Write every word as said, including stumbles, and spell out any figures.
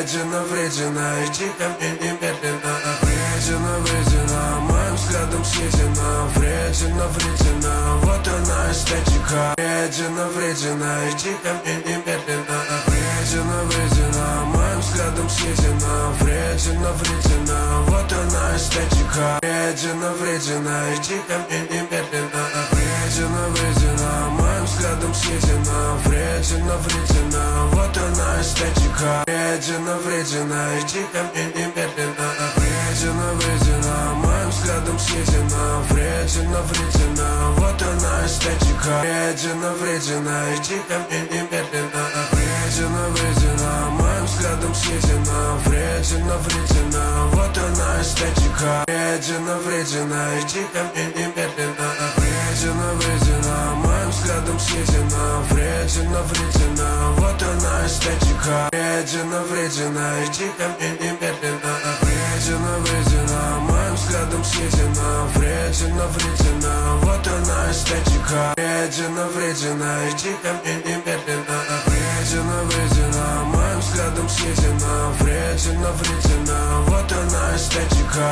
Вредина, вредина, иди ко мне немедленно. Вредина, вредина, моим взглядом съедена. Вредина, вредина, вот она эстетика. Вредина, вредина, иди ко мне немедленно. Вредина, вредина, моим взглядом съедена. Вредина, вредина, вот она эстетика. Вредина, вредина, иди ко мне немедленно. Вредина, вредина, моим взглядом съедена. Вредина, вредина, вот она эстетика. Вредина, вредина, иди ко мне немедленно. Вредина, вредина, моим взглядом съедена. Вредина, вредина, вот она эстетика. Вредина, вредина, иди ко мне немедленно. Вредина, вредина, моим взглядом съедена. Вредина, вредина, вот она эстетика. Вредина, вредина, иди ко мне немедленно. Вредина, вредина, моим взглядом съедена. Вредина, вредина, вот она эстетика. Вредина, вредина, иди ко мне немедленно. Вредина, вредина, моим взглядом съедена. Вредина, вредина, вот она эстетика. Вредина, вредина, иди ко мне немедленно. Вредина, вредина, моим взглядом съедена. Вредина, вредина,